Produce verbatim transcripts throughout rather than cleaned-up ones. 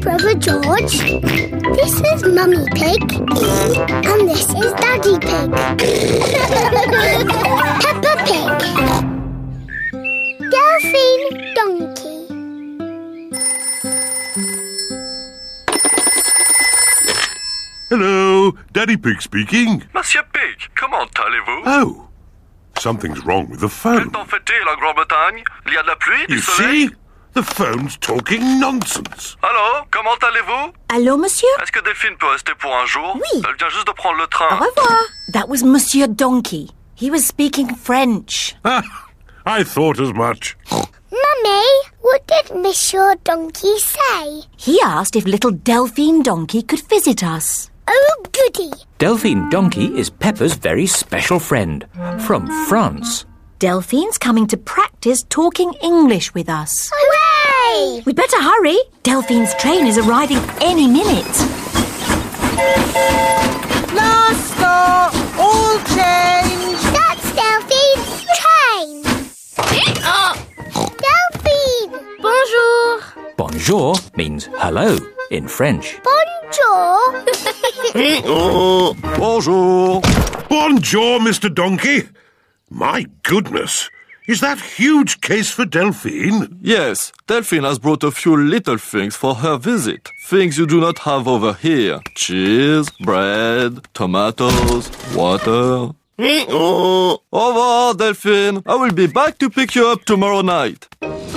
Brother George. This is Mummy Pig. And this is Daddy Pig. Peppa Pig. Delphine Donkey. Hello, Daddy Pig speaking. Monsieur Pig, comment allez-vous? Oh, something's wrong with the phone. Qu'est-ce fait-il en Grande-Bretagne? Il y a de la pluie, du You soleil? see? The phone's talking nonsense. Allô, comment allez-vous? Allô, monsieur? Est-ce que Delphine peut rester pour un jour? Oui. Elle vient juste de prendre le train. Au revoir. That was Monsieur Donkey. He was speaking French. Ah, I thought as much. Mummy, what did Monsieur Donkey say? He asked if little Delphine Donkey could visit us. Oh, goody. Delphine Donkey is Peppa's very special friend from France. Delphine's coming to practice talking English with us. Hooray! We'd better hurry. Delphine's train is arriving any minute. Last stop! All change! That's Delphine's train. Delphine! Bonjour. Bonjour means hello in French. Bonjour. Bonjour. Bonjour, Mister Donkey. My goodness, is that huge case for Delphine? Yes, Delphine has brought a few little things for her visit. Things you do not have over here. Cheese, bread, tomatoes, water. Au revoir, Delphine. I will be back to pick you up tomorrow night.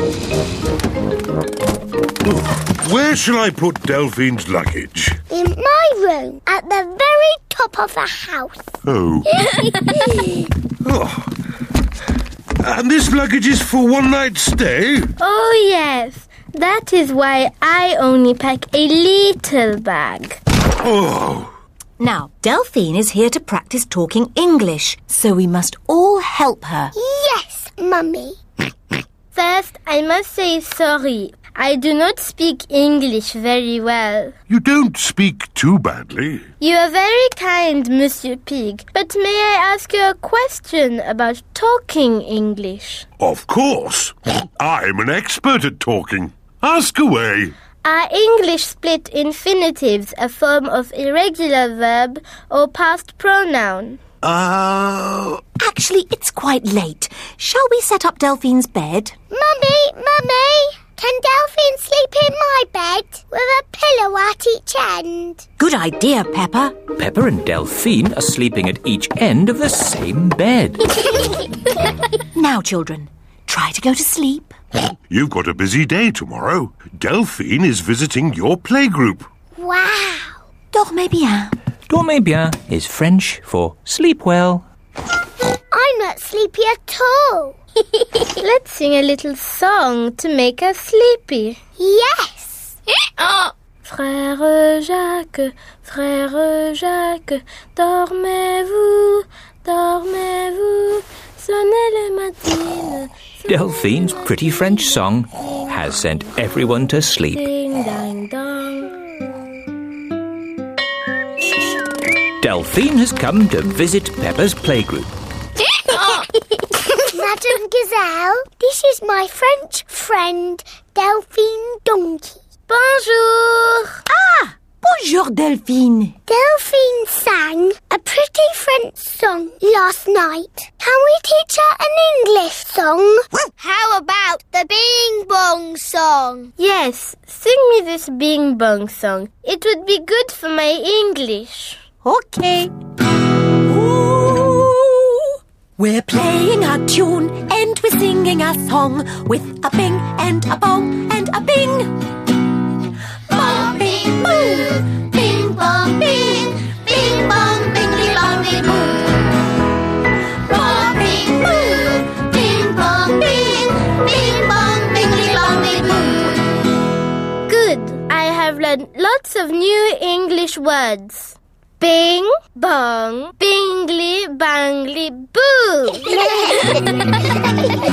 Where shall I put Delphine's luggage? In my room, at the very top of the house. Oh. Oh. And this luggage is for one night stay? Oh, yes. That is why I only pack a little bag. Oh. Now, Delphine is here to practice talking English, so we must all help her. Yes, Mummy. First, I must say sorry. I do not speak English very well. You don't speak too badly. You are very kind, Monsieur Pig. But may I ask you a question about talking English? Of course. I'm an expert at talking. Ask away. Are English split infinitives a form of irregular verb or past pronoun? Uh... Actually, it's quite late. Shall we set up Delphine's bed? Mummy, Mummy, can Delphine sleep in my bed with a pillow at each end? Good idea, Peppa. Peppa and Delphine are sleeping at each end of the same bed. Now, children, try to go to sleep. You've got a busy day tomorrow. Delphine is visiting your playgroup. Wow. Dormez bien. Dormez bien is French for sleep well. I'm not sleepy at all. Let's sing a little song to make us sleepy. Yes. Frère Jacques, frère Jacques, dormez-vous, dormez-vous, sonnez les matines. Delphine's pretty French song has sent everyone to sleep. Ding, dang, dong. Delphine has come to visit Peppa's playgroup. Madame Gazelle, this is my French friend, Delphine Donkey. Bonjour. Ah! Bonjour, Delphine. Delphine sang a pretty French song last night. Can we teach her an English song? How about the Bing Bong song? Yes, sing me this Bing Bong song. It would be good for my English. Okay. Ooh, we're playing a tune and we're singing a song with a bing and a bong and a bing. Bong, bing, boo. Bing, bong, bing. Bing, bong, bingly, bongly, boo. Bong, bing, boo. Bing, bong, bing. Bing, bong, bingly, bongly, boo. Good. I have learned lots of new English words. Bing, bong, bingly, bangly, boo.